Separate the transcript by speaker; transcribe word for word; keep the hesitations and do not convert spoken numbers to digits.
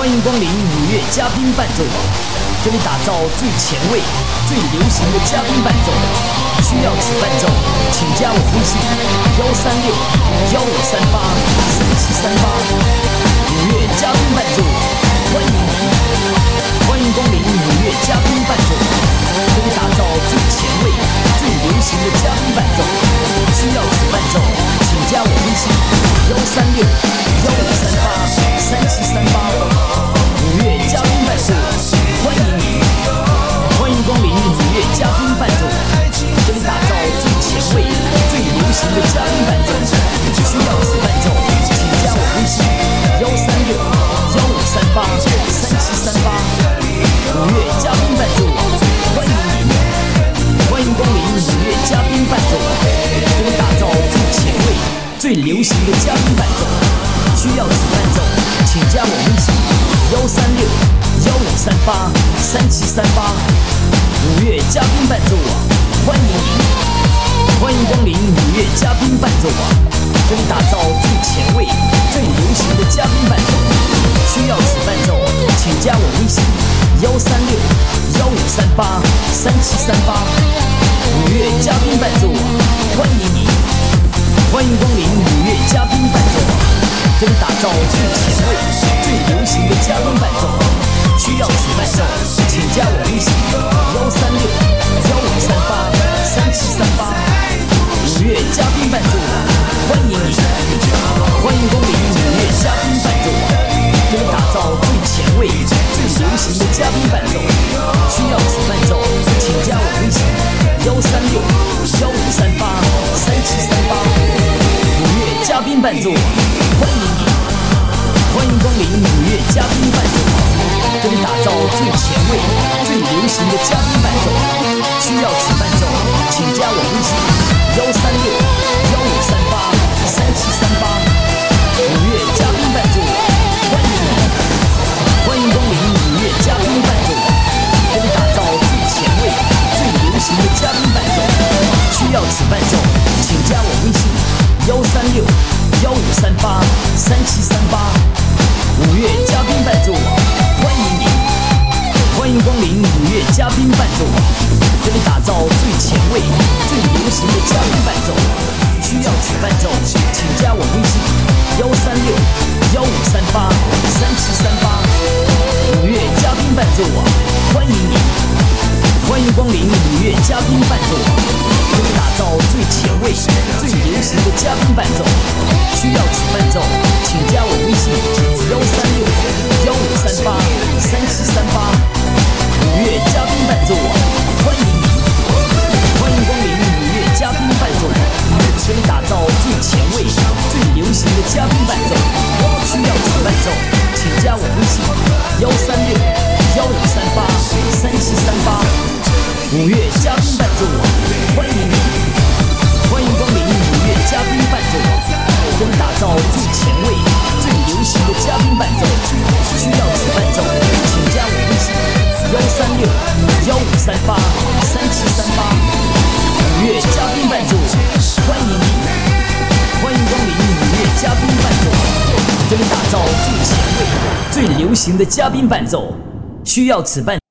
Speaker 1: 欢迎光临五月嘉宾伴奏网，这里打造最前卫、最流行的嘉宾伴奏。需要此伴奏，请加我微信：幺三六幺五三八三七三八。五月嘉宾伴奏网，欢迎您！欢迎光临五月嘉宾伴奏网，这里打造最前卫、最流行的嘉宾伴奏。需要此伴奏，请加我微信：幺三六幺五三八三七三八。五月嘉宾伴奏，欢迎你！欢迎光临五月嘉宾伴奏，这里打造最前卫、最流行的嘉宾伴奏。需要此伴奏，请加我微信：幺三六幺五三八三七三八。五月嘉宾伴奏，欢迎你！欢迎光临五月嘉宾伴奏，这里打造最前卫、最流行的嘉宾伴奏。需要此伴奏，请加我微信：幺三六幺五三八三七三八。五月嘉宾伴奏网，欢迎您！欢迎光临五月嘉宾伴奏网，这里打造最前卫、最流行的嘉宾伴奏。需要此伴奏，请加我微信：幺三六幺五三八三七三八。五月嘉宾伴奏网，欢迎您！欢迎光临五月嘉宾伴奏网，这里打造最前卫、最流行的嘉宾伴奏。需要此伴奏，请加我微信：幺三六幺五三八三七三八。五月嘉宾伴奏网，欢迎你！欢迎光临五月嘉宾伴奏网，这里打造最前卫、最流行的嘉宾伴奏。需要此伴奏，请加我微信：幺三六幺五三八三七三八。五月嘉宾伴奏网，欢迎你！欢迎光临五月嘉宾伴奏网，这里打造最前卫、最流行的嘉宾伴奏。需要此伴奏，请加我微信：幺三六幺五三八三七三八。五月嘉宾伴奏网，欢迎你！欢迎光临五月嘉宾伴奏网，这里打造最前卫、最流行的嘉宾伴奏。需要此伴奏，请加我微信：幺三六幺五三八三七三八。五月嘉宾伴奏网，欢迎你！欢迎光临五月嘉宾伴奏网，这里打造最前卫、最流行的嘉宾伴奏。需要此伴奏，请加我微信：幺三六幺五三八三七三八。五月嘉宾伴奏网，欢迎你！欢迎光临五月嘉宾伴奏网，这里打造最前卫、最流行的嘉宾伴奏。需要此伴奏，请加我微信：幺三六幺五三八三七三八。五月嘉宾伴奏网，欢迎你！欢迎光临五月嘉宾伴奏网，这里打造最前卫、最流行的嘉宾伴奏。需要此伴奏，请加我微信：幺三六幺五三八三七三八。五月嘉宾伴奏网，欢迎你！欢迎光临五月嘉宾伴奏网，这里打造最前卫、最流行的嘉宾伴奏。需要此伴奏，请加我微信：幺三六幺五三八三七三八。五月嘉宾伴奏网，欢迎你！欢迎光临五月嘉宾伴奏网，这里打造最前卫、最流行的嘉宾伴奏。需要此伴